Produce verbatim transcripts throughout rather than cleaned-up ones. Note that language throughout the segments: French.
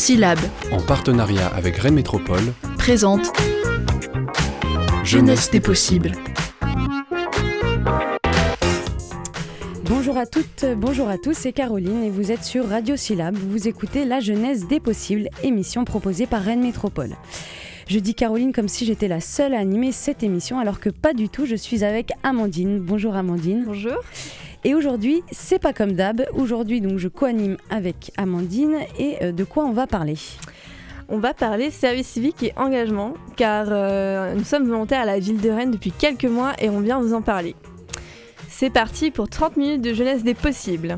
Syllab, en partenariat avec Rennes Métropole, présente Jeunesse des possibles. Bonjour à toutes, bonjour à tous, c'est Caroline et vous êtes sur Radio Syllab. Vous écoutez La Jeunesse des possibles, émission proposée par Rennes Métropole. Je dis Caroline comme si j'étais la seule à animer cette émission, alors que pas du tout, je suis avec Amandine. Bonjour Amandine. Bonjour. Et aujourd'hui, c'est pas comme d'hab. Aujourd'hui, donc, je co-anime avec Amandine. Et euh, de quoi on va parler ? On va parler service civique et engagement, car euh, nous sommes volontaires à la ville de Rennes depuis quelques mois et on vient vous en parler. C'est parti pour trente minutes de jeunesse des possibles.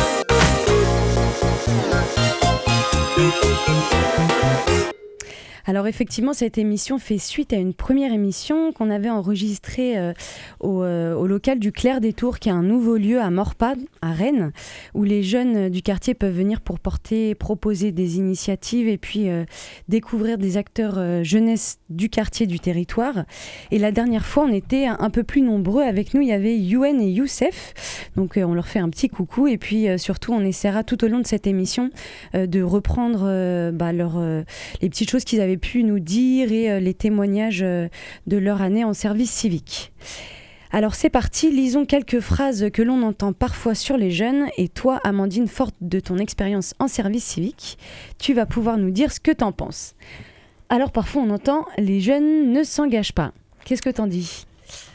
Alors effectivement, cette émission fait suite à une première émission qu'on avait enregistrée euh, au, euh, au local du Clair des Tours, qui est un nouveau lieu à Morpas, à Rennes, où les jeunes du quartier peuvent venir pour porter, proposer des initiatives et puis euh, découvrir des acteurs euh, jeunesse du quartier, du territoire. Et la dernière fois, on était un, un peu plus nombreux. Avec nous, il y avait Youen et Youssef. Donc euh, on leur fait un petit coucou. Et puis euh, surtout, on essaiera tout au long de cette émission euh, de reprendre euh, bah, leur, euh, les petites choses qu'ils avaient pu nous dire et euh, les témoignages euh, de leur année en service civique. Alors c'est parti, lisons quelques phrases que l'on entend parfois sur les jeunes. Et toi, Amandine, forte de ton expérience en service civique, tu vas pouvoir nous dire ce que t'en penses. Alors parfois on entend « les jeunes ne s'engagent pas ». Qu'est-ce que t'en dis ?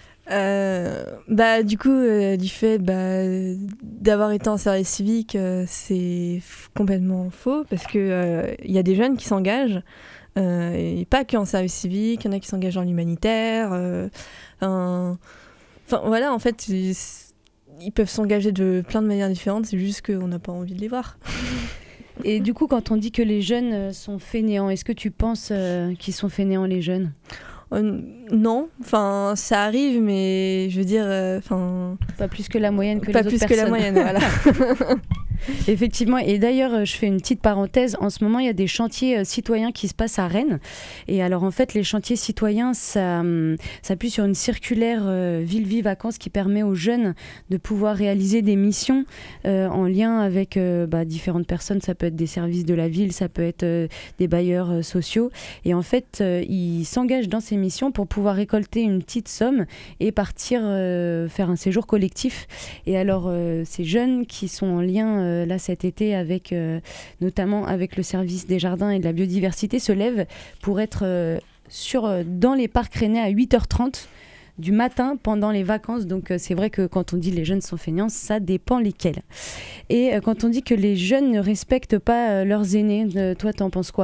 Euh, bah, du coup, euh, du fait bah, d'avoir été en service civique, euh, c'est f- complètement faux parce qu'il euh, y a des jeunes qui s'engagent, euh, et pas qu'en service civique, il y en a qui s'engagent dans l'humanitaire. Euh, Enfin, voilà, en fait, ils, ils peuvent s'engager de plein de manières différentes, c'est juste qu'on n'a pas envie de les voir. Et du coup, quand on dit que les jeunes sont fainéants, est-ce que tu penses euh, qu'ils sont fainéants, les jeunes ? Euh, non, enfin ça arrive, mais je veux dire, enfin euh, pas plus que la moyenne que pas les plus autres que personnes. la moyenne, voilà. Effectivement, et d'ailleurs, je fais une petite parenthèse. En ce moment, il y a des chantiers euh, citoyens qui se passent à Rennes. Et alors, en fait, les chantiers citoyens, ça hum, s'appuie sur une circulaire euh, Ville-Vie Vacances qui permet aux jeunes de pouvoir réaliser des missions euh, en lien avec euh, bah, différentes personnes. Ça peut être des services de la ville, ça peut être euh, des bailleurs euh, sociaux. Et en fait, euh, ils s'engagent dans ces missions pour pouvoir récolter une petite somme et partir euh, faire un séjour collectif. Et alors, euh, ces jeunes qui sont en lien euh, là cet été avec euh, notamment avec le service des jardins et de la biodiversité se lèvent pour être euh, sur, euh, dans les parcs rennais à huit heures trente du matin pendant les vacances. Donc euh, c'est vrai que quand on dit les jeunes sont feignants, ça dépend lesquels. Et euh, quand on dit que les jeunes ne respectent pas euh, leurs aînés, euh, toi t'en penses quoi ?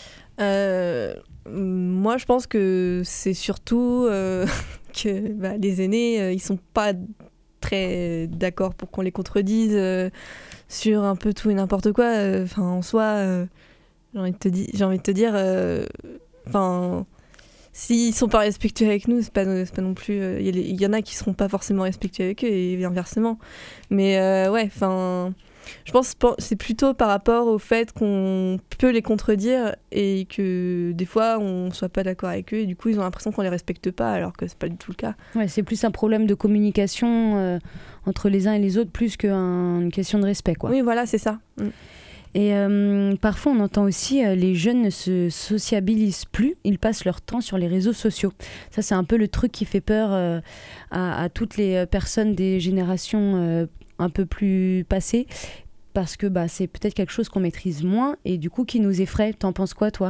euh, Moi je pense que c'est surtout euh, que bah, les aînés euh, ils sont pas très d'accord pour qu'on les contredise euh, sur un peu tout et n'importe quoi. Enfin, euh, en soi, euh, j'ai envie de te, di- j'ai envie de te dire, enfin, euh, s'ils sont pas respectueux avec nous, c'est pas, c'est pas non plus. Il euh, y, y, y en a qui seront pas forcément respectueux avec eux et inversement. Mais euh, ouais, enfin. Je pense que c'est plutôt par rapport au fait qu'on peut les contredire et que des fois on soit pas d'accord avec eux et du coup ils ont l'impression qu'on les respecte pas alors que c'est pas du tout le cas. Ouais, c'est plus un problème de communication euh, entre les uns et les autres plus qu'une question de respect, quoi. Oui, voilà, c'est ça. Mm. Et euh, parfois on entend aussi euh, les jeunes ne se sociabilisent plus, ils passent leur temps sur les réseaux sociaux. Ça c'est un peu le truc qui fait peur euh, à, à toutes les personnes des générations euh, un peu plus passées, parce que bah, c'est peut-être quelque chose qu'on maîtrise moins et du coup qui nous effraie. T'en penses quoi toi ?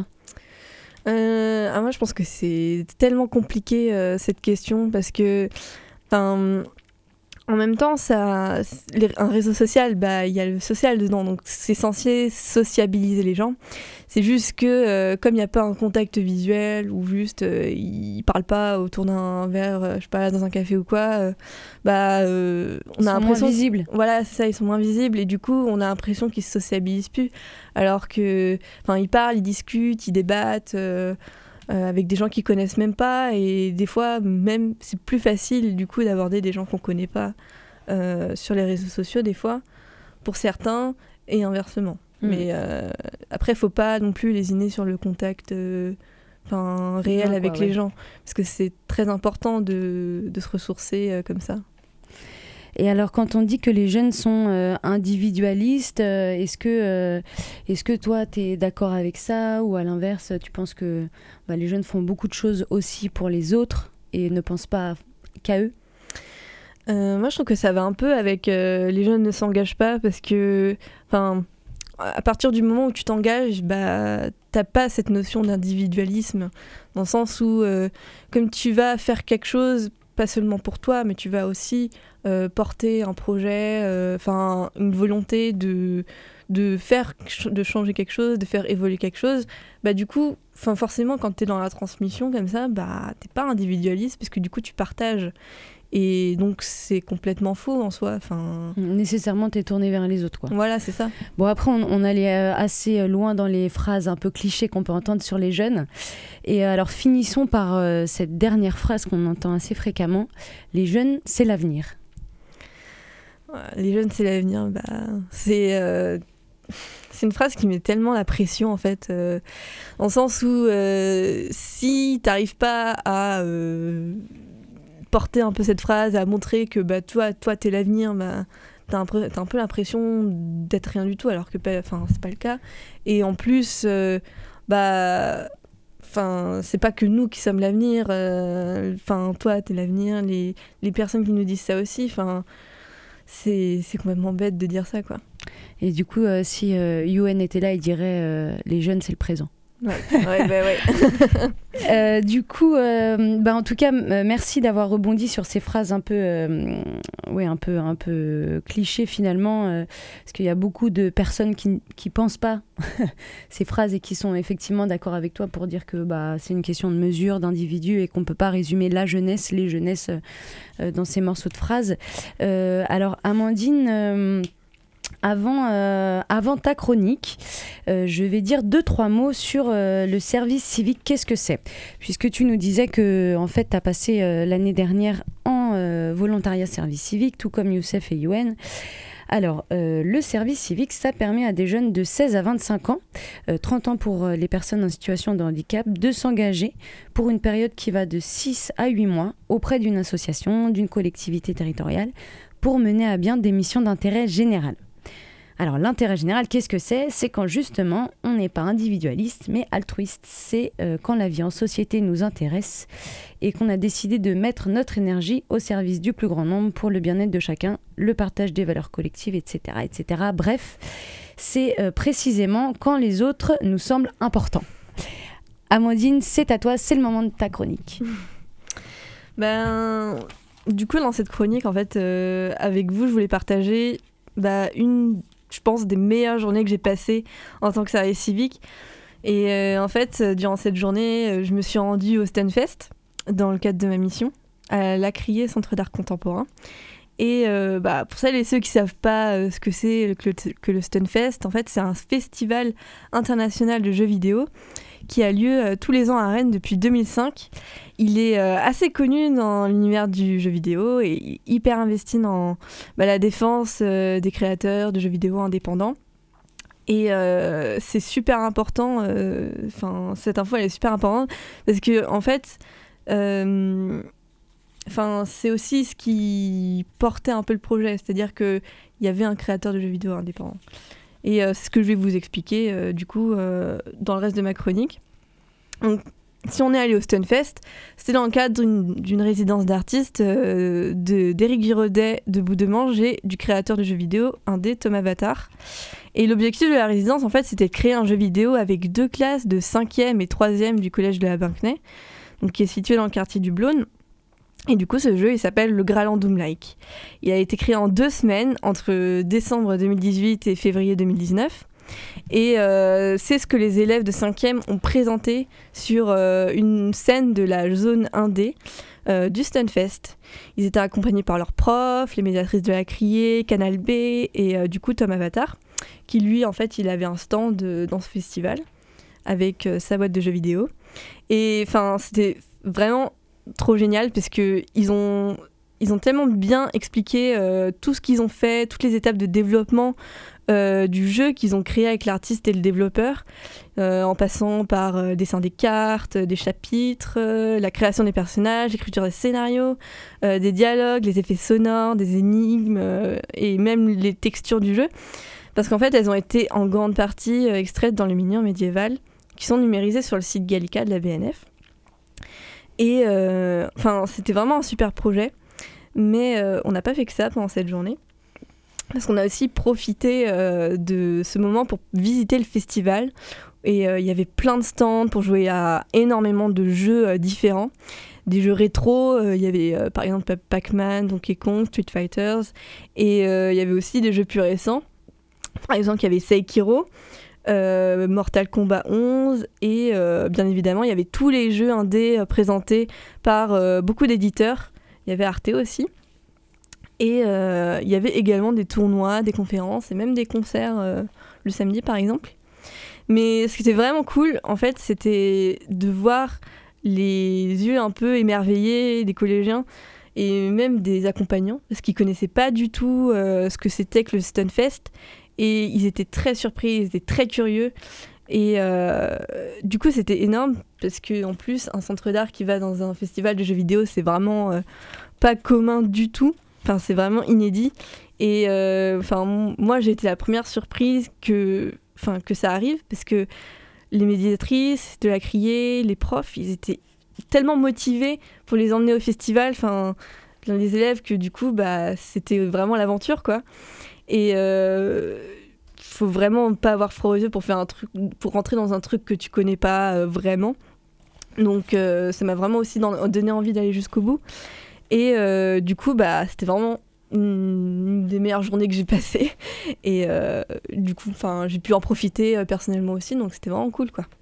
euh, ah, Moi je pense que c'est tellement compliqué euh, cette question parce que en même temps, ça, les, un réseau social, bah, y a le social dedans, donc c'est censé sociabiliser les gens. C'est juste que, euh, comme il n'y a pas un contact visuel, ou juste, euh, ils ne parlent pas autour d'un verre, euh, je sais pas, dans un café ou quoi, euh, bah, euh, on ils a sont l'impression... moins visibles. Voilà, c'est ça, ils sont moins visibles, et du coup, on a l'impression qu'ils ne se sociabilisent plus, alors que, enfin, ils parlent, ils discutent, ils débattent... Euh, Euh, avec des gens qu'ils connaissent même pas et des fois même c'est plus facile du coup d'aborder des gens qu'on connaît pas euh, sur les réseaux sociaux des fois pour certains et inversement. Mmh. Mais euh, après faut pas non plus lésiner sur le contact euh, enfin réel non, avec quoi, les ouais. gens parce que c'est très important de, de se ressourcer euh, comme ça. Et alors, quand on dit que les jeunes sont euh, individualistes, euh, est-ce que, euh, est-ce que toi, tu es d'accord avec ça, ou à l'inverse, tu penses que bah, les jeunes font beaucoup de choses aussi pour les autres et ne pensent pas qu'à eux? Euh, moi, je trouve que ça va un peu avec euh, les jeunes ne s'engagent pas parce que, enfin, à partir du moment où tu t'engages, bah, t'as pas cette notion d'individualisme, dans le sens où, euh, comme tu vas faire quelque chose, pas seulement pour toi, mais tu vas aussi euh, porter un projet, enfin, euh, une volonté de de faire, de changer quelque chose, de faire évoluer quelque chose, bah du coup, enfin forcément, quand t'es dans la transmission comme ça, bah t'es pas individualiste parce que du coup tu partages. Et donc, c'est complètement faux en soi. Enfin... Nécessairement, t'es tourné vers les autres, quoi. Voilà, c'est ça. Bon, après, on, on allait euh, assez loin dans les phrases un peu clichés qu'on peut entendre sur les jeunes. Et alors, finissons par euh, cette dernière phrase qu'on entend assez fréquemment. Les jeunes, c'est l'avenir. Les jeunes, c'est l'avenir. Bah, c'est... Euh... C'est une phrase qui met tellement la pression, en fait, euh, dans le sens où euh, si t'arrives pas à... Euh... porter un peu cette phrase, à montrer que bah, toi, toi t'es l'avenir, bah, t'as, un peu, t'as un peu l'impression d'être rien du tout, alors que enfin, c'est pas le cas. Et en plus, euh, bah, c'est pas que nous qui sommes l'avenir, enfin, euh, toi t'es l'avenir, les, les personnes qui nous disent ça aussi, c'est, c'est complètement bête de dire ça, quoi. Et du coup, euh, si euh, Youen était là, il dirait euh, les jeunes, c'est le présent. Ouais, ouais, bah ouais. euh, du coup, euh, bah en tout cas, euh, merci d'avoir rebondi sur ces phrases un peu, euh, ouais, un peu, un peu clichés finalement, euh, parce qu'il y a beaucoup de personnes qui qui pensent pas ces phrases et qui sont effectivement d'accord avec toi pour dire que bah c'est une question de mesure, d'individu et qu'on peut pas résumer la jeunesse, les jeunesses euh, dans ces morceaux de phrases. Euh, alors, Amandine. Euh, Avant, euh, avant ta chronique, euh, je vais dire deux, trois mots sur euh, le service civique. Qu'est-ce que c'est ? Puisque tu nous disais que en fait, tu as passé euh, l'année dernière en euh, volontariat service civique, tout comme Youssef et Youen. Alors, euh, le service civique, ça permet à des jeunes de seize à vingt-cinq ans, euh, trente ans pour euh, les personnes en situation de handicap, de s'engager pour une période qui va de six à huit mois auprès d'une association, d'une collectivité territoriale, pour mener à bien des missions d'intérêt général. Alors l'intérêt général, qu'est-ce que c'est ? C'est quand justement on n'est pas individualiste mais altruiste. C'est euh, quand la vie en société nous intéresse et qu'on a décidé de mettre notre énergie au service du plus grand nombre pour le bien-être de chacun, le partage des valeurs collectives, et cetera et cetera. Bref, c'est euh, précisément quand les autres nous semblent importants. Amandine, c'est à toi, c'est le moment de ta chronique. Ben, du coup, dans cette chronique, en fait, euh, avec vous, je voulais partager bah, une... je pense, des meilleures journées que j'ai passées en tant que service civique. Et euh, en fait, durant cette journée, je me suis rendue au Stunfest, dans le cadre de ma mission, à Lacrier, Centre d'art contemporain. Et euh, bah, pour celles et ceux qui ne savent pas euh, ce que c'est que le, que le Stunfest, en fait, c'est un festival international de jeux vidéo qui a lieu euh, tous les ans à Rennes depuis deux mille cinq. Il est euh, assez connu dans l'univers du jeu vidéo et hyper investi dans bah, la défense euh, des créateurs de jeux vidéo indépendants. Et euh, c'est super important, enfin euh, cette info elle est super importante parce que en fait, euh, c'est aussi ce qui portait un peu le projet, c'est-à-dire qu'il y avait un créateur de jeux vidéo indépendant. Et euh, c'est ce que je vais vous expliquer euh, du coup euh, dans le reste de ma chronique. Donc, si on est allé au Stunfest, c'était dans le cadre d'une, d'une résidence d'artistes euh, de, d'Éric Giraudet de Bout-de-Mange et du créateur de jeux vidéo indé Thomas Vatar. Et l'objectif de la résidence, en fait, c'était de créer un jeu vidéo avec deux classes de cinquième et troisième du collège de la Binquenay, donc qui est situé dans le quartier du Blône. Et du coup, ce jeu, il s'appelle le Graland Doom-like. Il a été créé en deux semaines, entre décembre deux mille dix-huit et février deux mille dix-neuf. Et euh, c'est ce que les élèves de cinquième ont présenté sur euh, une scène de la zone un D euh, du Stunfest. Ils étaient accompagnés par leurs profs, les médiatrices de la Criée, Canal B et euh, du coup Thomas Vatar, qui lui, en fait, il avait un stand euh, dans ce festival avec euh, sa boîte de jeux vidéo. Et enfin, c'était vraiment trop génial parce que ils ont ils ont tellement bien expliqué euh, tout ce qu'ils ont fait, toutes les étapes de développement euh, du jeu qu'ils ont créé avec l'artiste et le développeur, euh, en passant par euh, dessin des cartes, des chapitres, euh, la création des personnages, l'écriture des scénarios, euh, des dialogues, les effets sonores, des énigmes euh, et même les textures du jeu. Parce qu'en fait, elles ont été en grande partie euh, extraites dans les miniatures médiévales qui sont numérisées sur le site Gallica de la B N F. Et euh, c'était vraiment un super projet, mais euh, on n'a pas fait que ça pendant cette journée. Parce qu'on a aussi profité euh, de ce moment pour visiter le festival. Et il euh, y avait plein de stands pour jouer à énormément de jeux euh, différents. Des jeux rétro, il euh, y avait euh, par exemple Pac-Man, Donkey Kong, Street Fighters. Et il euh, y avait aussi des jeux plus récents. Par exemple, il y avait Sekiro, euh, Mortal Kombat onze. Et euh, bien évidemment, il y avait tous les jeux indés euh, présentés par euh, beaucoup d'éditeurs. Il y avait Arte aussi. Et il euh, y avait également des tournois, des conférences et même des concerts euh, le samedi par exemple. Mais ce qui était vraiment cool, en fait, c'était de voir les yeux un peu émerveillés des collégiens et même des accompagnants, parce qu'ils connaissaient pas du tout euh, ce que c'était que le Stunfest. Et ils étaient très surpris, ils étaient très curieux. Et euh, du coup, c'était énorme, parce qu'en plus, un centre d'art qui va dans un festival de jeux vidéo, c'est vraiment euh, pas commun du tout. Enfin, c'est vraiment inédit. Et euh, enfin, moi, j'ai été la première surprise que, enfin, que ça arrive, parce que les médiatrices de la criée, les profs, ils étaient tellement motivés pour les emmener au festival, enfin, les élèves, que du coup, bah, c'était vraiment l'aventure, quoi. Et euh, faut vraiment pas avoir froid aux yeux pour faire un truc, pour rentrer dans un truc que tu connais pas euh, vraiment. Donc, euh, ça m'a vraiment aussi dans, donné envie d'aller jusqu'au bout. Et euh, du coup, bah, c'était vraiment une, une des meilleures journées que j'ai passées. Et euh, du coup, j'ai pu en profiter euh, personnellement aussi, donc c'était vraiment cool, quoi.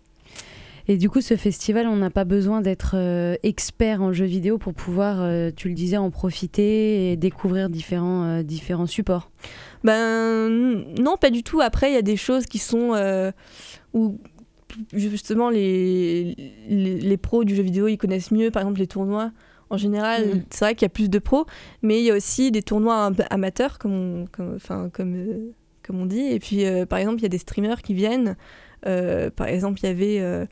Et du coup, ce festival, on n'a pas besoin d'être euh, expert en jeux vidéo pour pouvoir, euh, tu le disais, en profiter et découvrir différents, euh, différents supports. Ben non, pas du tout. Après, il y a des choses qui sont euh, où justement les, les, les pros du jeu vidéo, ils connaissent mieux, par exemple les tournois. En général, mmh. c'est vrai qu'il y a plus de pros, mais il y a aussi des tournois amateurs, comme on, comme, enfin, comme, euh, comme on dit. Et puis, euh, par exemple, il y a des streamers qui viennent. Euh, par exemple, il y avait euh,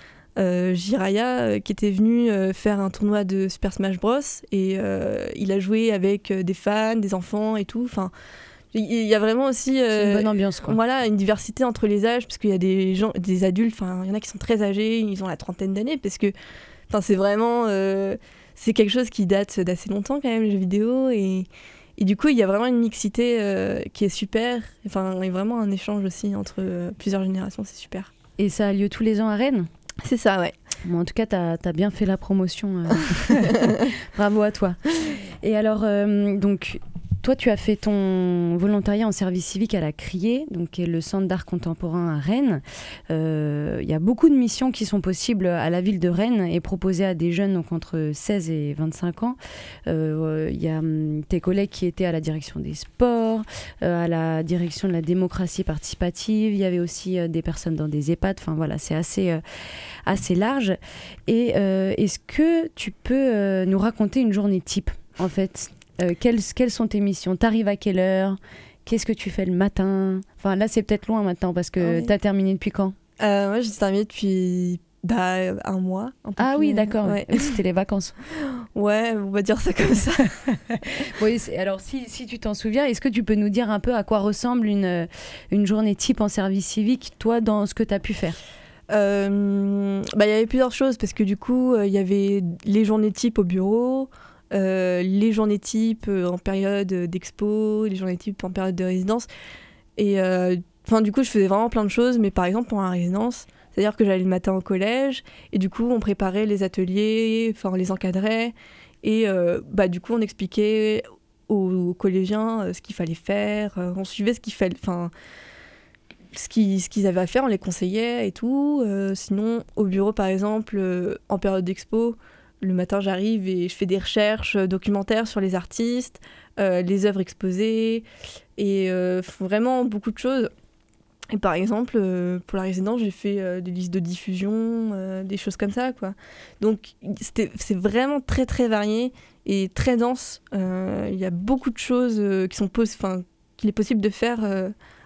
euh, Jiraya euh, qui était venu euh, faire un tournoi de Super Smash Bros. Et euh, il a joué avec euh, des fans, des enfants et tout. Enfin, il y a vraiment aussi euh, c'est une bonne ambiance, quoi. Voilà, une diversité entre les âges, parce qu'il y a des gens, des adultes. Enfin, il y en a qui sont très âgés, ils ont la trentaine d'années, parce que, enfin, c'est vraiment euh, c'est quelque chose qui date d'assez longtemps quand même, les jeux vidéo. Et Et du coup, il y a vraiment une mixité euh, qui est super. Enfin, et vraiment un échange aussi entre euh, plusieurs générations, c'est super. Et ça a lieu tous les ans à Rennes ? C'est ça, ouais. Bon, en tout cas, tu as bien fait la promotion. Euh... Bravo à toi. Et alors, euh, donc, toi, tu as fait ton volontariat en service civique à la Criée, donc qui est le centre d'art contemporain à Rennes. Il euh, y a beaucoup de missions qui sont possibles à la ville de Rennes et proposées à des jeunes donc entre seize et vingt-cinq ans. Il euh, y a tes collègues qui étaient à la direction des sports, euh, à la direction de la démocratie participative. Il y avait aussi euh, des personnes dans des EHPAD. Enfin voilà, c'est assez, euh, assez large. Et euh, est-ce que tu peux euh, nous raconter une journée type, en fait ? Euh, quelles, quelles sont tes missions ? T'arrives à quelle heure ? Qu'est-ce que tu fais le matin ? Enfin, là, c'est peut-être loin maintenant parce que oui. T'as terminé depuis quand ? euh, Moi, j'ai terminé depuis bah, un mois. Un peu ah plus, oui, d'accord. Ouais. C'était les vacances. Ouais, on va dire ça comme ça. Oui, alors, si, si tu t'en souviens, est-ce que tu peux nous dire un peu à quoi ressemble une, une journée type en service civique, toi, dans ce que tu as pu faire ? euh, bah, y avait plusieurs choses parce que du coup, il euh, y avait les journées type au bureau. Euh, les journées types euh, en période d'expo, les journées types en période de résidence. Et euh, du coup, je faisais vraiment plein de choses, mais par exemple, pendant la résidence, c'est-à-dire que j'allais le matin au collège, et du coup, on préparait les ateliers, enfin, on les encadrait, et euh, bah, du coup, on expliquait aux, aux collégiens euh, ce qu'il fallait faire, euh, on suivait ce qu'il fallait, enfin, ce qu'ils, ce qu'ils avaient à faire, on les conseillait et tout. Euh, sinon, au bureau, par exemple, euh, en période d'expo, le matin, j'arrive et je fais des recherches documentaires sur les artistes, euh, les œuvres exposées, et euh, vraiment beaucoup de choses. Et par exemple, euh, pour la résidence, j'ai fait euh, des listes de diffusion, euh, des choses comme ça, quoi. Donc, c'était, c'est vraiment très, très varié et très dense. Il euh, y a beaucoup de choses euh, qui sont pos- qu'il est possible de faire euh,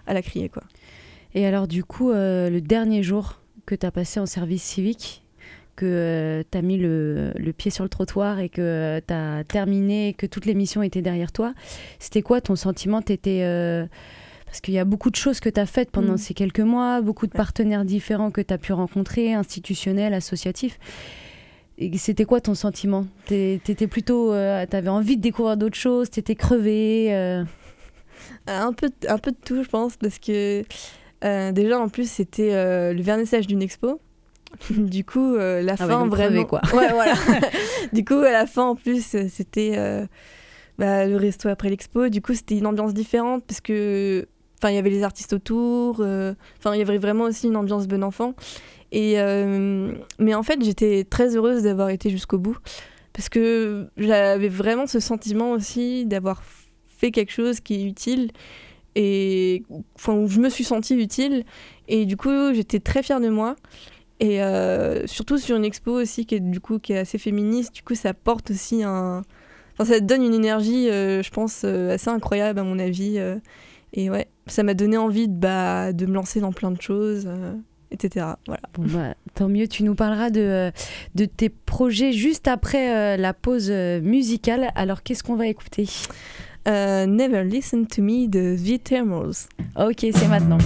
à la crier, quoi. Et alors du coup, euh, le dernier jour que tu as passé en service civique, que euh, tu as mis le, le pied sur le trottoir et que euh, tu as terminé, que toutes les missions étaient derrière toi, c'était quoi ton sentiment? T'étais, euh, parce qu'il y a beaucoup de choses que tu as faites pendant mmh. ces quelques mois, beaucoup de ouais. partenaires différents que tu as pu rencontrer, institutionnels, associatifs. Et c'était quoi ton sentiment? T'étais plutôt, euh, t'avais envie de découvrir d'autres choses, t'étais crevée euh... un peu, un peu de tout, je pense, parce que euh, déjà en plus c'était euh, le vernissage d'une expo. Du coup, euh, la ah fin ouais, vraiment. Crevé, quoi. Ouais, voilà. Du coup, à la fin en plus, c'était euh, bah, le resto après l'expo. Du coup, c'était une ambiance différente parce que, enfin, il y avait les artistes autour. Enfin, euh, il y avait vraiment aussi une ambiance bon enfant. Et, euh, mais en fait, j'étais très heureuse d'avoir été jusqu'au bout parce que j'avais vraiment ce sentiment aussi d'avoir fait quelque chose qui est utile et enfin, où je me suis sentie utile. Et du coup, j'étais très fière de moi. Et euh, surtout sur une expo aussi qui est, du coup, qui est assez féministe. Du coup, ça porte aussi un... Enfin, ça te donne une énergie, euh, je pense, euh, assez incroyable à mon avis. Euh, et ouais, ça m'a donné envie de, bah, de me lancer dans plein de choses. Euh, et cetera. Voilà. Bon bah, tant mieux, tu nous parleras de, de tes projets juste après euh, la pause musicale. Alors, qu'est-ce qu'on va écouter ? euh, Never Listen to Me de The Thermals. Ok, c'est maintenant.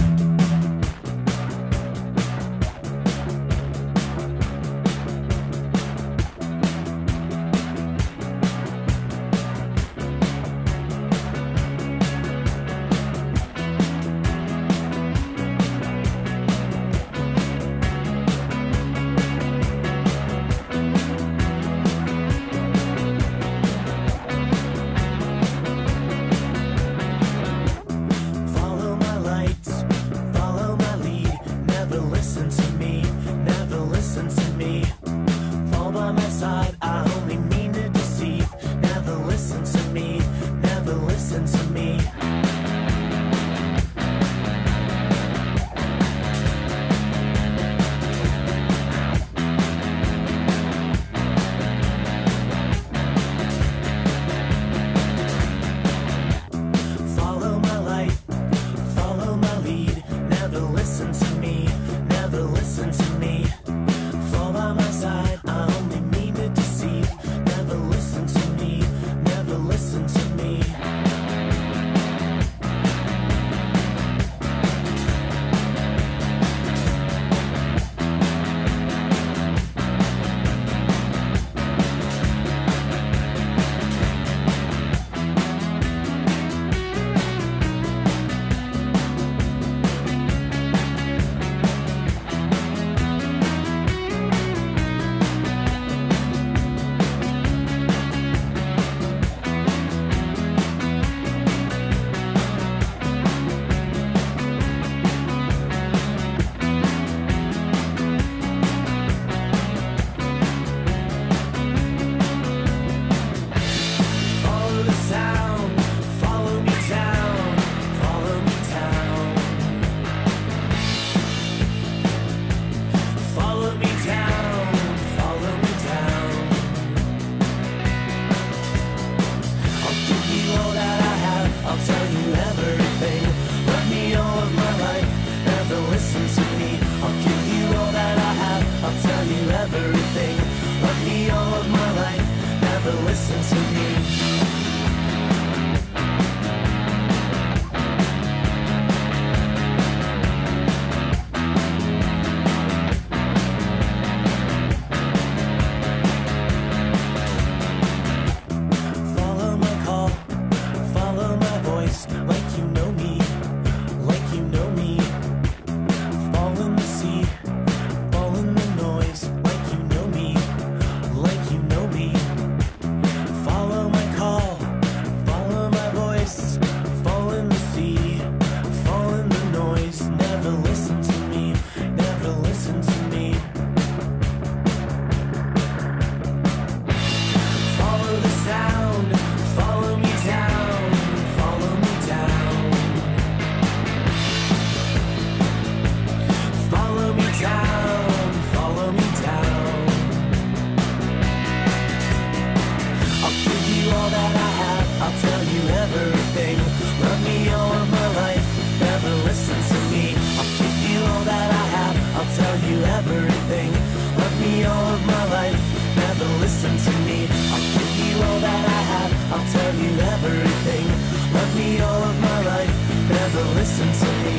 everything. Love me all of my life, never listen to me. I'll give you all that I have, I'll tell you everything. Love me all of my life, never listen to me.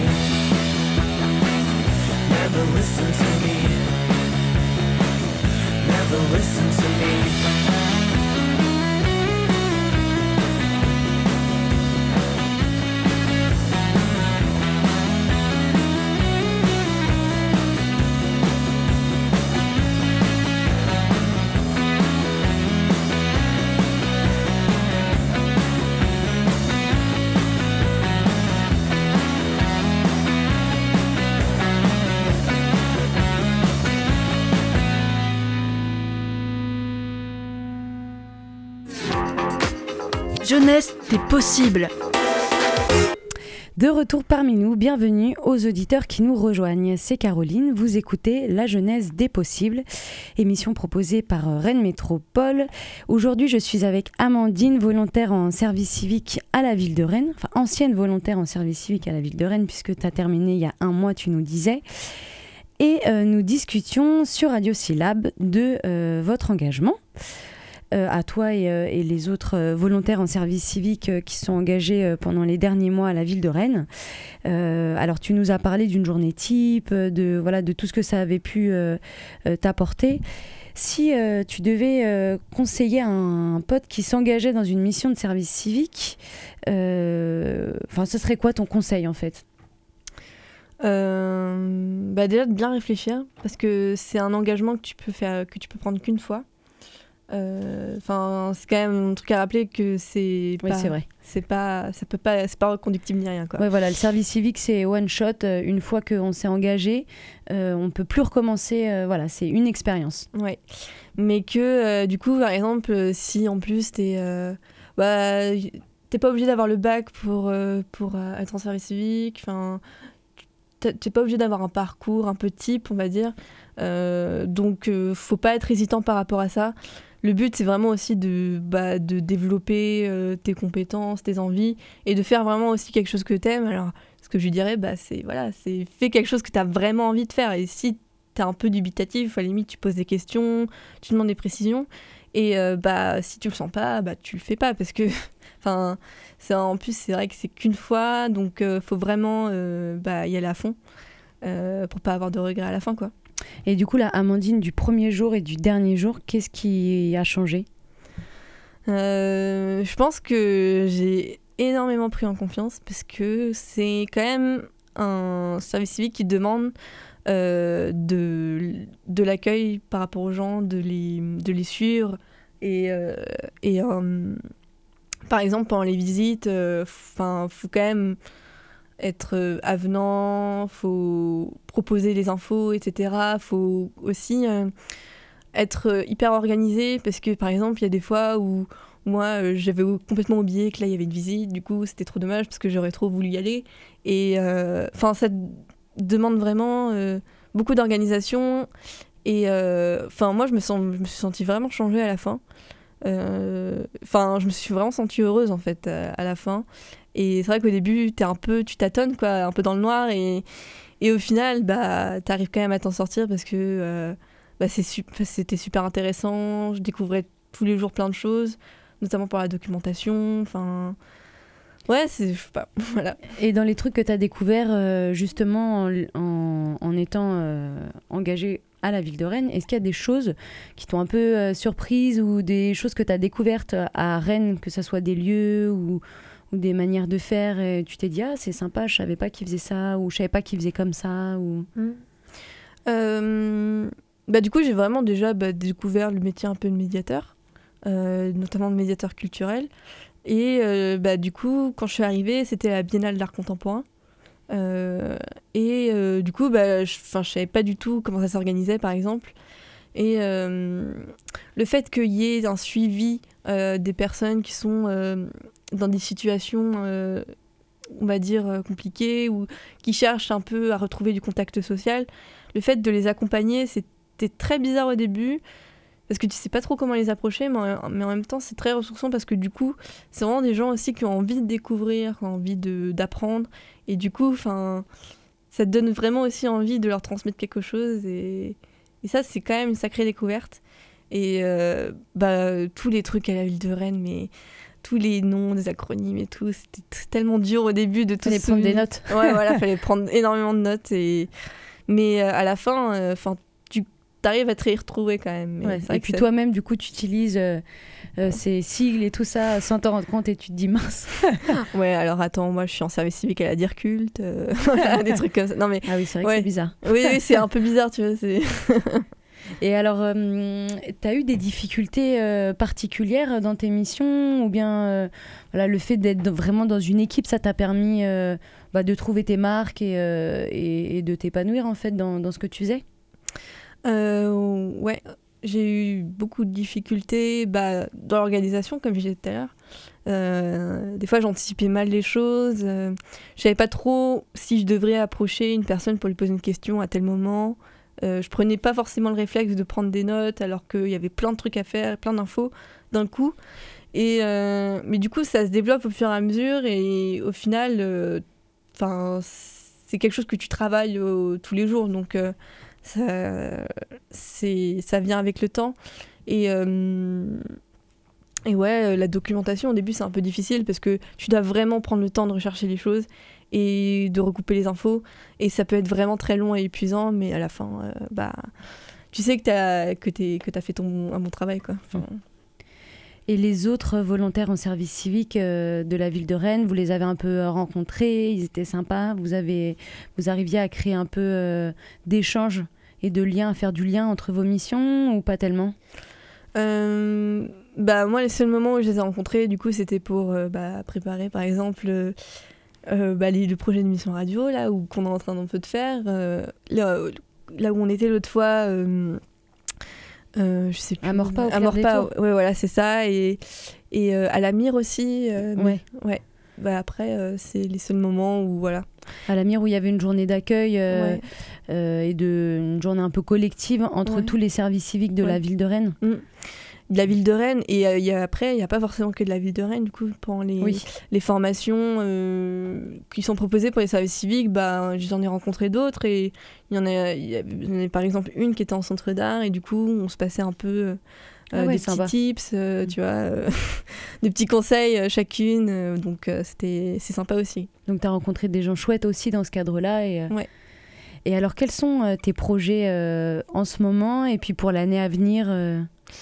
Never listen to me. Never listen to me. Jeunesse des possibles. De retour parmi nous, bienvenue aux auditeurs qui nous rejoignent. C'est Caroline, vous écoutez La Jeunesse des possibles, émission proposée par Rennes Métropole. Aujourd'hui, je suis avec Amandine, volontaire en service civique à la ville de Rennes, enfin ancienne volontaire en service civique à la ville de Rennes, puisque tu as terminé il y a un mois, tu nous disais. Et euh, nous discutions sur Radio Syllab de euh, votre engagement. Euh, à toi et, euh, et les autres euh, volontaires en service civique euh, qui sont engagés euh, pendant les derniers mois à la ville de Rennes. Euh, alors tu nous as parlé d'une journée type, de, voilà, de tout ce que ça avait pu euh, euh, t'apporter. Si euh, tu devais euh, conseiller à un pote qui s'engageait dans une mission de service civique, euh, ce serait quoi ton conseil en fait ? euh, bah Déjà de bien réfléchir, parce que c'est un engagement que tu peux, faire, que tu peux prendre qu'une fois. Enfin, euh, c'est quand même un truc à rappeler que c'est oui, pas, c'est vrai. C'est pas, ça peut pas, c'est pas reconductible ni rien quoi. Ouais, voilà, le service civique c'est one shot. Euh, une fois qu'on s'est engagé, euh, on peut plus recommencer. Euh, voilà, c'est une expérience. Ouais, mais que euh, du coup, par exemple, si en plus t'es, euh, bah, t'es pas obligé d'avoir le bac pour euh, pour euh, être en service civique. Enfin, t'es pas obligé d'avoir un parcours un peu type, on va dire. Euh, donc, euh, faut pas être hésitant par rapport à ça. Le but, c'est vraiment aussi de, bah, de développer euh, tes compétences, tes envies, et de faire vraiment aussi quelque chose que t'aimes. Alors, ce que je lui dirais, bah, c'est, voilà, c'est fais quelque chose que t'as vraiment envie de faire. Et si t'es un peu dubitatif, à la limite, tu poses des questions, tu demandes des précisions. Et euh, bah, si tu le sens pas, bah, tu le fais pas. Parce que, enfin, en plus, c'est vrai que c'est qu'une fois, donc il euh, faut vraiment euh, bah, y aller à fond euh, pour pas avoir de regrets à la fin, quoi. Et du coup, la Amandine du premier jour et du dernier jour, qu'est-ce qui a changé ? euh, Je pense que j'ai énormément pris en confiance parce que c'est quand même un service civique qui demande euh, de, de l'accueil par rapport aux gens, de les, de les suivre. Et, euh, et euh, par exemple, pendant les visites, il euh, faut quand même être avenant, faut proposer les infos, et cetera. Faut aussi euh, être hyper organisé parce que par exemple, il y a des fois où moi euh, j'avais complètement oublié que là il y avait une visite, du coup c'était trop dommage parce que j'aurais trop voulu y aller. Et enfin, euh, ça demande vraiment euh, beaucoup d'organisation. Et enfin, euh, moi je me, sens, je me suis sentie vraiment changée à la fin. Enfin, euh, je me suis vraiment sentie heureuse en fait à, à la fin. Et c'est vrai qu'au début, t'es un peu, tu tâtonnes, quoi, un peu dans le noir. Et, et au final, bah, t'arrives quand même à t'en sortir parce que euh, bah, c'est su- c'était super intéressant. Je découvrais tous les jours plein de choses, notamment pour la documentation. Enfin, ouais, c'est, je sais pas, voilà. Et dans les trucs que t'as découverts, euh, justement, en, en, en étant euh, engagé à la ville de Rennes, est-ce qu'il y a des choses qui t'ont un peu euh, surprise ou des choses que t'as découvertes à Rennes, que ce soit des lieux ou... ou des manières de faire, et tu t'es dit ah c'est sympa, je savais pas qu'ils faisaient ça, ou je savais pas qu'ils faisaient comme ça, ou mmh. euh, bah du coup j'ai vraiment déjà bah, découvert le métier un peu de médiateur, euh, notamment de médiateur culturel, et euh, bah du coup quand je suis arrivée c'était la Biennale d'art contemporain, euh, et euh, du coup bah je, enfin je savais pas du tout comment ça s'organisait par exemple. Et euh, le fait qu'il y ait un suivi euh, des personnes qui sont euh, dans des situations, euh, on va dire, euh, compliquées ou qui cherchent un peu à retrouver du contact social, le fait de les accompagner, c'était très bizarre au début parce que tu sais pas trop comment les approcher, mais en, mais en même temps, c'est très ressourçant parce que du coup, c'est vraiment des gens aussi qui ont envie de découvrir, qui ont envie de, d'apprendre. Et du coup, enfin... ça te donne vraiment aussi envie de leur transmettre quelque chose. Et, et ça, c'est quand même une sacrée découverte. Et euh, bah, tous les trucs à la ville de Rennes, mais tous les noms, des acronymes et tout, c'était t- tellement dur au début de tout Fallait se prendre des souvenir. notes. Ouais, voilà, fallait prendre énormément de notes. Et... Mais euh, à la fin, enfin, euh, tu arrives à te y retrouver quand même. Mais Ouais. c'est vrai Et que puis ça- toi-même, du coup, tu utilises euh, euh, ces sigles et tout ça sans t'en rendre compte et tu te dis mince. Ouais, alors attends, moi je suis en service civique à la dire culte, euh, voilà, des trucs comme ça. Non mais Ah oui, c'est vrai Ouais. que c'est bizarre. oui, oui, c'est un peu bizarre, tu vois. C'est... Et alors, euh, tu as eu des difficultés euh, particulières dans tes missions ou bien euh, voilà, le fait d'être vraiment dans une équipe, ça t'a permis euh, bah, de trouver tes marques et, euh, et, et de t'épanouir en fait dans, dans ce que tu faisais? Euh, ouais, j'ai eu beaucoup de difficultés bah, dans l'organisation, comme je disais tout à l'heure. Euh, des fois, j'anticipais mal les choses. Euh, je savais pas trop si je devrais approcher une personne pour lui poser une question à tel moment. Euh, je prenais pas forcément le réflexe de prendre des notes alors qu'il y avait plein de trucs à faire, plein d'infos d'un coup. Et, euh, mais du coup, ça se développe au fur et à mesure et au final, euh, c'est quelque chose que tu travailles euh, tous les jours. Donc, euh, ça, c'est, ça vient avec le temps. Et, euh, et ouais, la documentation, au début, c'est un peu difficile parce que tu dois vraiment prendre le temps de rechercher les choses et de recouper les infos. Et ça peut être vraiment très long et épuisant, mais à la fin, euh, bah, tu sais que tu as que t'es, que t'as fait ton, un bon travail, quoi. Enfin, Et les autres volontaires en service civique euh, de la ville de Rennes, vous les avez un peu rencontrés, ils étaient sympas, vous, avez, vous arriviez à créer un peu euh, d'échanges et de liens, à faire du lien entre vos missions ou pas tellement? Euh, bah, moi, les seuls moments où je les ai rencontrés, du coup, c'était pour euh, bah, préparer, par exemple, euh, euh, bah, les, le projet d'émission radio, là, où, qu'on est en train d'un peu de faire. Euh, là, là où on était l'autre fois, euh, euh, je sais plus. À Maurepas, au À Clair des Maurepas, Tours. ouais, voilà, c'est ça. Et, et euh, à la Mire aussi. Euh, Ouais. mais- ouais. Bah, après, euh, c'est les seuls moments où, voilà. À la Mire, où il y avait une journée d'accueil euh, Ouais. euh, et de, une journée un peu collective entre Ouais. tous les services civiques de Ouais. la ville de Rennes. Mm. De la ville de Rennes. Et euh, y a, après, il n'y a pas forcément que de la ville de Rennes, du coup, pendant les, Oui. les formations euh, qui sont proposées pour les services civiques, bah, j'en ai rencontré d'autres. Et il y en a, il y a, il y en a par exemple une qui était en centre d'art. Et du coup, on se passait un peu euh, Ah ouais, des sympa. petits tips, euh, Mm. tu vois, euh, des petits conseils euh, chacune. Euh, donc, euh, c'était, c'est sympa aussi. Donc tu as rencontré des gens chouettes aussi dans ce cadre-là. Et, euh, Ouais. et alors, quels sont euh, tes projets euh, en ce moment et puis pour l'année à venir euh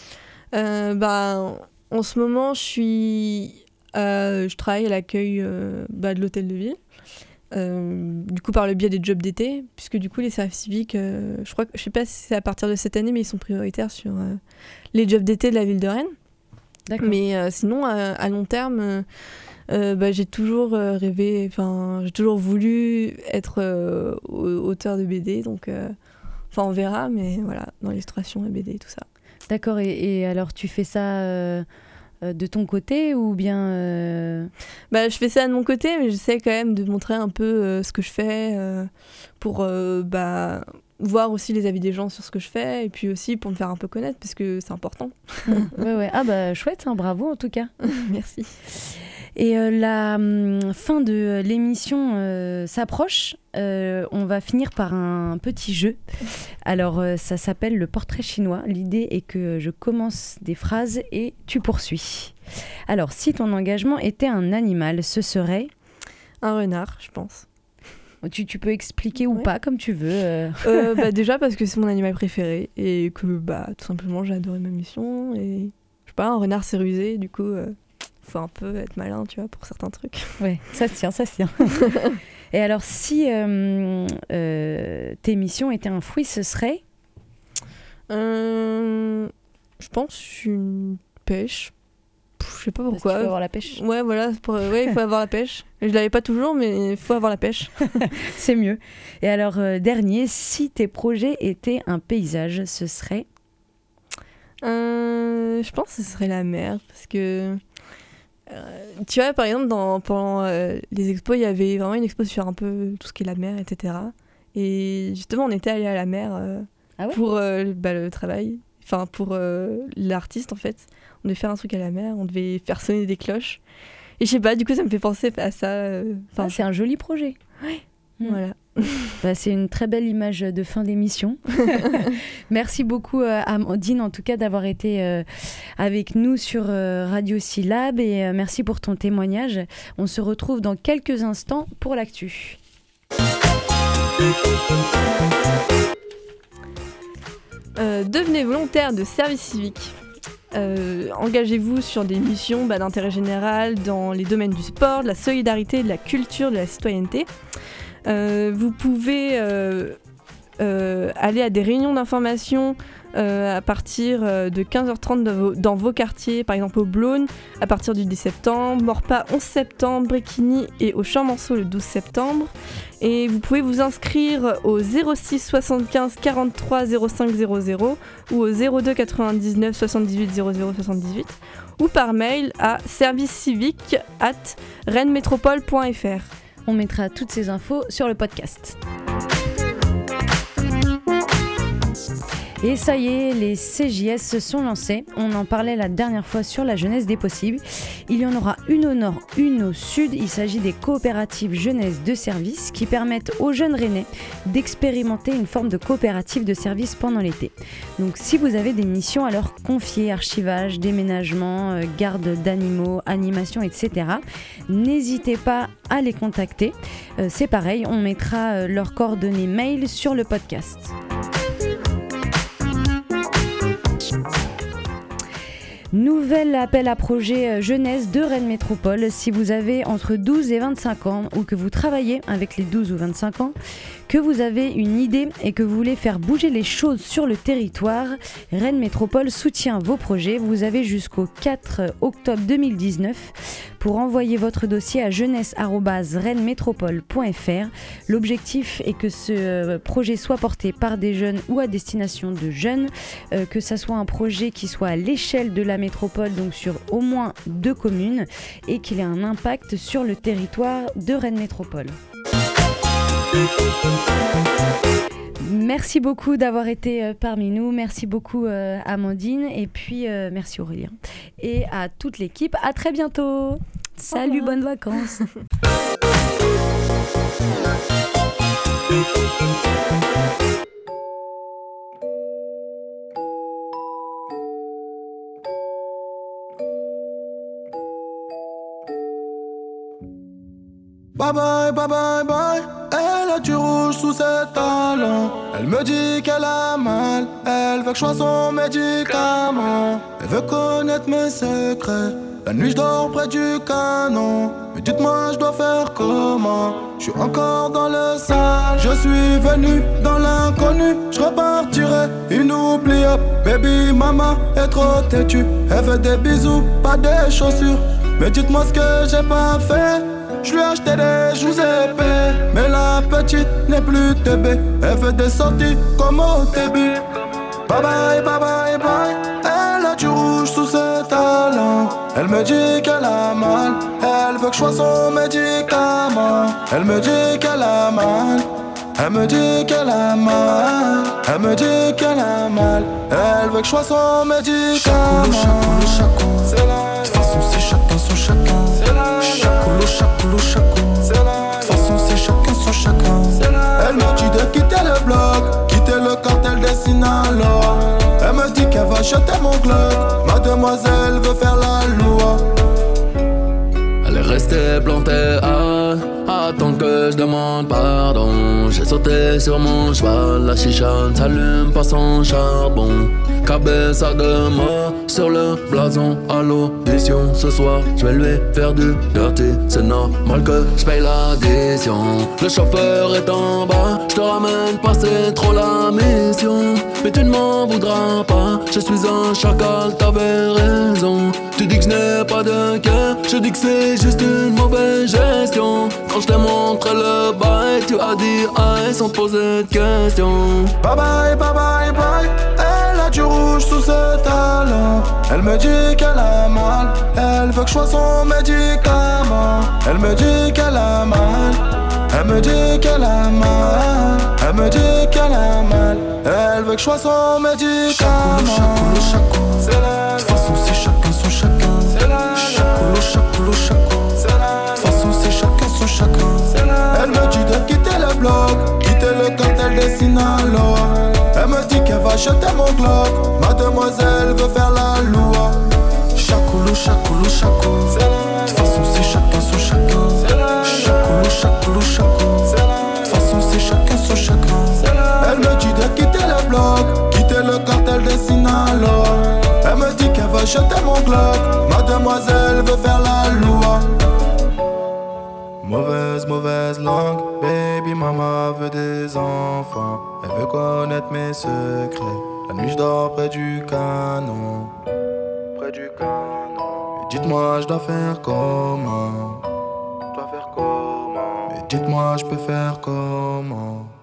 Euh, bah, en ce moment, je suis, euh, je travaille à l'accueil euh, bah, de l'hôtel de ville. Euh, du coup, par le biais des jobs d'été, puisque du coup, les services civiques, euh, je crois que, je sais pas si c'est à partir de cette année, mais ils sont prioritaires sur euh, les jobs d'été de la ville de Rennes. D'accord. Mais euh, sinon, à, à long terme, euh, euh, bah, j'ai toujours euh, rêvé, enfin, j'ai toujours voulu être euh, au- auteur de B D, donc, euh, enfin, on verra, mais voilà, dans l'illustration et B D et tout ça. D'accord. Et, et alors, tu fais ça euh, euh, de ton côté ou bien euh, Bah, je fais ça de mon côté, mais j'essaie quand même de montrer un peu euh, ce que je fais euh, pour euh, bah, voir aussi les avis des gens sur ce que je fais et puis aussi pour me faire un peu connaître parce que c'est important. ouais, ouais. Ah bah chouette, hein, bravo en tout cas. Merci. Et euh, la hum, fin de l'émission euh, s'approche. Euh, on va finir par un petit jeu. Alors, euh, ça s'appelle le portrait chinois. L'idée est que je commence des phrases et tu poursuis. Alors, si ton engagement était un animal, ce serait... Un renard, je pense. Tu, tu peux expliquer ou Ouais. pas, comme tu veux. euh. Euh, bah, déjà parce que c'est mon animal préféré et que bah, tout simplement j'ai adoré ma mission. Et je sais pas, un renard c'est rusé, du coup, euh, faut un peu être malin, tu vois, pour certains trucs. Ouais, ça se tient, ça se tient. Et alors, si euh, euh, tes missions étaient un fruit, ce serait... Euh, je pense une pêche. Pff, je sais pas Parce qu'il pourquoi. faut avoir la pêche. Ouais, voilà, c'est pour- ouais, il faut avoir la pêche. Je l'avais pas toujours, mais il faut avoir la pêche. C'est mieux. Et alors, euh, dernier, si tes projets étaient un paysage, ce serait... Euh, je pense que ce serait la mer, parce que... euh, tu vois, par exemple, dans, pendant euh, les expos, il y avait vraiment une expo sur un peu tout ce qui est la mer, et cetera. Et justement, on était allé à la mer euh, Ah ouais pour euh, bah, le travail, enfin pour euh, l'artiste en fait. On devait faire un truc à la mer, on devait faire sonner des cloches. Et je sais pas, du coup, ça me fait penser à ça. euh, Enfin, Ah, c'est un joli projet. Mm. voilà. Bah, c'est une très belle image de fin d'émission. Merci beaucoup euh, Amandine en tout cas d'avoir été euh, avec nous sur euh, Radio Syllab et euh, merci pour ton témoignage. On se retrouve dans quelques instants pour l'actu. Euh, devenez volontaire de service civique. Euh, engagez-vous sur des missions bah, d'intérêt général dans les domaines du sport, de la solidarité, de la culture, de la citoyenneté. Euh, vous pouvez euh, euh, aller à des réunions d'information euh, à partir de quinze heures trente dans vos, dans vos quartiers, par exemple au Blône à partir du dix septembre, Morpa onze septembre, Bréquigny et au Champ-Manceau le douze septembre. Et vous pouvez vous inscrire au zéro six soixante-quinze quarante-trois zéro cinq zéro zéro ou au zéro deux quatre-vingt-dix-neuf soixante-dix-huit zéro zéro soixante-dix-huit ou par mail à service civique arobase rennes métropole point f r. On mettra toutes ces infos sur le podcast. Et ça y est, les C J S se sont lancés. On en parlait la dernière fois sur la jeunesse des possibles. Il y en aura une au nord, une au sud. Il s'agit des coopératives jeunesse de service qui permettent aux jeunes rennais d'expérimenter une forme de coopérative de service pendant l'été. Donc si vous avez des missions à leur confier, archivage, déménagement, euh, garde d'animaux, animation, et cetera, n'hésitez pas à les contacter. Euh, c'est pareil, on mettra euh, leurs coordonnées mail sur le podcast. Nouvel appel à projet jeunesse de Rennes Métropole. Si vous avez entre douze et vingt-cinq ans ou que vous travaillez avec les douze ou vingt-cinq ans, que vous avez une idée et que vous voulez faire bouger les choses sur le territoire, Rennes Métropole soutient vos projets. Vous avez jusqu'au quatre octobre deux mille dix-neuf pour envoyer votre dossier à jeunesse arobase rennes métropole point f r. L'objectif est que ce projet soit porté par des jeunes ou à destination de jeunes, euh, que ça soit un projet qui soit à l'échelle de la métropole, donc sur au moins deux communes, et qu'il ait un impact sur le territoire de Rennes Métropole. Merci beaucoup d'avoir été euh, parmi nous. Merci beaucoup euh, Amandine et puis euh, merci Aurélien et à toute l'équipe. À très bientôt. Salut, bonnes vacances. Bye bye, bye bye, bye. Elle a du rouge sous ses talons. Elle me dit qu'elle a mal. Elle veut que je sois son médicament. Elle veut connaître mes secrets. La nuit je dors près du canon. Mais dites-moi je dois faire comment. Je suis encore dans le sale. Je suis venu dans l'inconnu. Je repartirai inoubliable. Baby mama est trop têtue. Elle veut des bisous, pas des chaussures. Mais dites-moi ce que j'ai pas fait. Je lui ai acheté des joues épais. Mais la petite n'est plus tébé. Elle fait des sorties comme au début. Bye bye, bye bye, bye. Elle a du rouge sous ses talons. Elle me dit qu'elle a mal. Elle veut que je sois son médicament. Elle me dit qu'elle a mal. Elle me dit qu'elle a mal. Elle me dit qu'elle a mal. Elle veut que je sois son médicament. Chacoulou, chacoulou, chacoulou. C'est la... De toute façon c'est chacun son chacun. C'est la... Chacoulou, chacoulou, chacoulou. C'est la... De toute façon c'est chacun son chacun. C'est la... Elle me dit de quitter le bloc, quitter le cartel des Sinaloa. Elle me dit qu'elle va jeter mon club. Mademoiselle veut faire la loi. Elle est restée plantée à attendre que je demande pardon. J'ai sauté sur mon cheval, la chicha ne s'allume pas sans charbon. Cabeza de mort sur le blason à l'audition. Ce soir je vais lui faire du dirty. C'est normal que je paye l'addition. Le chauffeur est en bas, je te ramène pas, c'est trop la mission. Mais tu ne m'en voudras pas, je suis un chacal, t'avais raison. Tu dis que je n'ai pas de cœur, je dis que c'est juste une mauvaise gestion. Quand je t'ai montré le bail, tu as dit aïe sans poser de questions. Bye bye, bye bye, bye. Elle a du rouge sous ses talons. Elle me dit qu'elle a mal. Elle veut que je sois son médicament. Elle me dit qu'elle a mal. Elle me dit qu'elle a mal. Elle me dit qu'elle a mal. Elle veut que je sois son médicament. Chacoulou, chacoulou, chacoulou. C'est la... De toute façon c'est chacun son chacun. C'est la... Chacoulou, chacoulou, chacoulou. C'est la... De toute façon c'est chacun son chacun. C'est la... Elle me dit de quitter le bloc, acheter mon Glock. Mademoiselle veut faire la loi. Chacoulou, chacoulou, chacoulou. De toute façon c'est chacun son chacun. Chacoulou, chacoulou, chacoulou. De toute façon c'est chacun son chacun. Elle me dit de quitter le bloc, quitter le cartel des Sinaloa. Elle me dit qu'elle va acheter mon Glock. Mademoiselle veut faire la loi. Mauvaise, mauvaise langue, baby mama veut des enfants. Elle veut connaître mes secrets. La nuit je dors près du canon. Près du canon. Et dites-moi je dois faire comment. Je dois faire comment. Et dites-moi je peux faire comment.